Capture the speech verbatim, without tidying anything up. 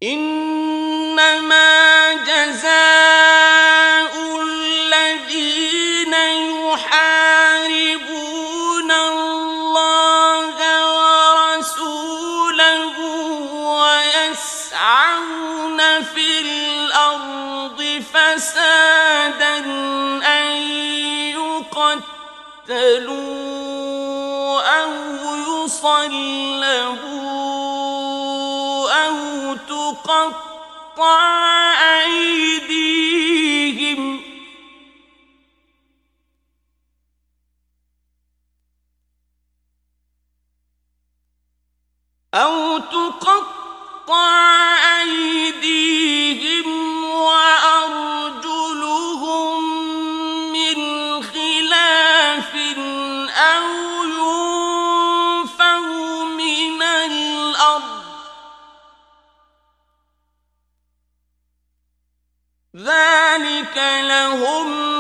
إنما جزاء الذين يحاربون الله ورسوله ويسعون في الأرض فسادا أن يقتلوا أو يصلبوا أو تقطع أيديهم أو تقطع أيديهم وأرجلهم من خلاف أو ينفوا من الأرض ذلك لهم